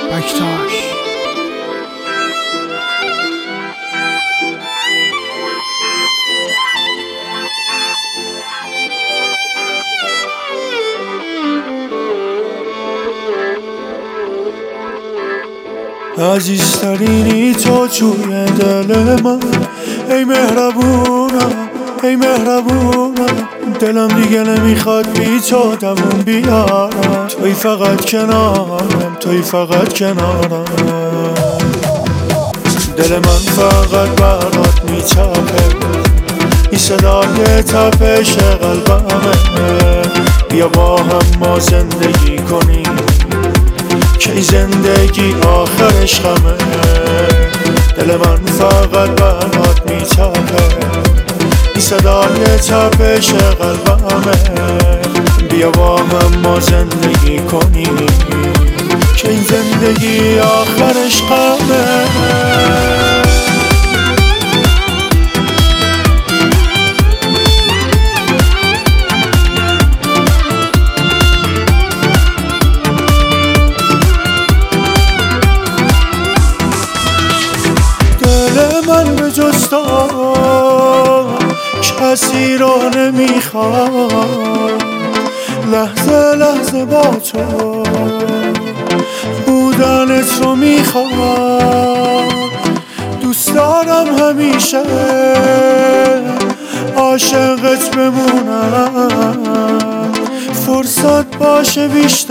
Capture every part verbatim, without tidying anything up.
بکتاش. عزیزترینی تو توی دل من، ای مهربونم ای مهربونم. دلم دیگه نمیخواد بی تو دووم بیارم، توی فقط کنارم توی فقط کنارم. دل من فقط برات میتپه، این صدای تپش قلبمه. بیا با هم ما زندگی کنیم که این زندگی آخرش غمه. دل من فقط برات میتپه، این صدای تپش قلبمه. بیا با هم ما زندگی کنیم که این زندگی آخرش غمه. من به جز تو کسی رو نمیخوام، لحظه لحظه با تو بودنت رو میخوام. دوست دارم همیشه عاشقت بمونم، فرصت باشه بیشتر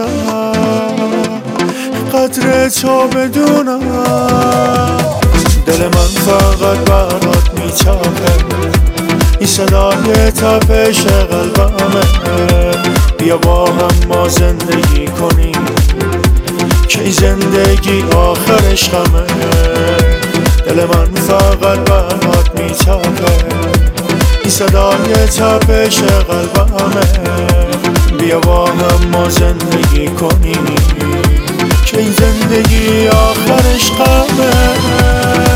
قدر تو بدونم. دل من فقط برات میتپه، این صدای تپش قلبمه. بیا با هم ما زندگی کنیم که این زندگی آخرش غمه. دل من فقط برات میتپه، این صدای تپش قلبمه. بیا با هم ما زندگی کنیم که این زندگی آخرش غمه.